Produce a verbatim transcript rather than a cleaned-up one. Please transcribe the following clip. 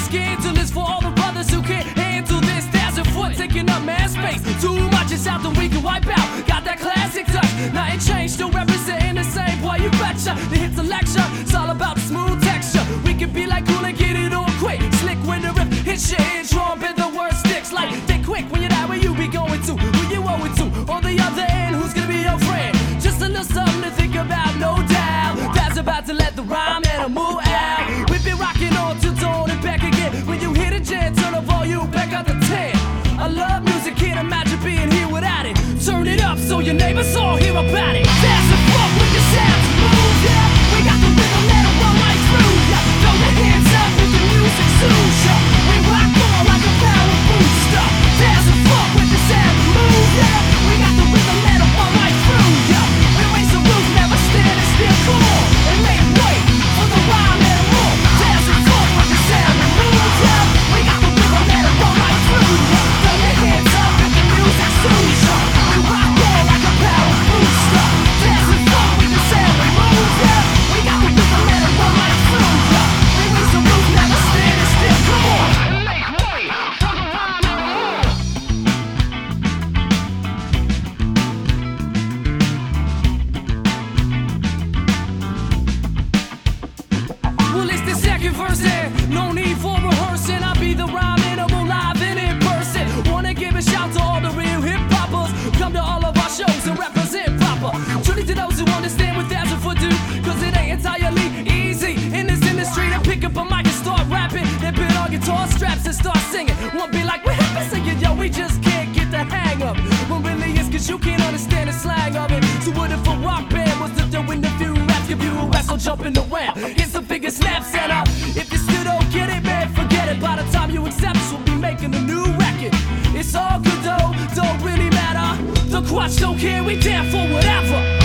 scandalous for all the brothers who can't handle this. There's a foot taking up man space. Too much is out that we can wipe out. Got that classic touch, nothing changed, still representing the same. Boy, you betcha. The hits a lecture, it's all about the smooth texture. We can be like cool and get it on quick. Slick when the rip hits your eardrum, and the word sticks like they quick. When you're not where you be going to, who you owe it to? On the other end, who's gonna be your friend? Just a little something to think about, no doubt. Dad's about to let the rhyme animal out. We've been rocking on till dawn and back again. When you hear the jam, turn the volume back up to ten. I love music, can't imagine being here without it. Turn it up so your neighbors all hear about it. Dance and fuck with your sound to move, yeah. We got the rhythm that'll run right through, yeah. Throw your hands up with the music soothes ya. We rock on like a power booster. Dance and fuck with the sound to move, yeah. We got the rhythm that'll run right through, yeah. We raise the roof, never standing still, come on and make way for the rhyme and roll. Dance and fuck with the sound to move, yeah. We got the rhythm that'll run right through, yeah. Throw your hands up with the music soothes ya. We rock on like a power booster. Dance and fuck with the sound to move, yeah. We got the rhythm that'll run right through, yeah. We raise the roof, never standing still, come on and make way for the rhyme and roll. Well, it's the second verse and no need for rehearsing. I'll be the rhyme animal live and in person. Wanna give a shout to all the real hip-hoppers. Come to all of our shows and represent proper. Truly to those who understand what that's a foot do. Cause it ain't entirely easy in this industry to pick up a mic and start rapping. Then put on guitar straps and start singing. Won't be like, we're happy singing, yo, we just can't get the hang of it. Well, really it's cause you can't understand the slang of it. So what if a rock band was to do in the few raps? Give you a wrestle jumping around. It's the biggest snap setup. If you still don't get it, man, forget it. By the time you accept us, we'll be making a new record. It's all good though, don't really matter. The Quatch don't care, we down for whatever.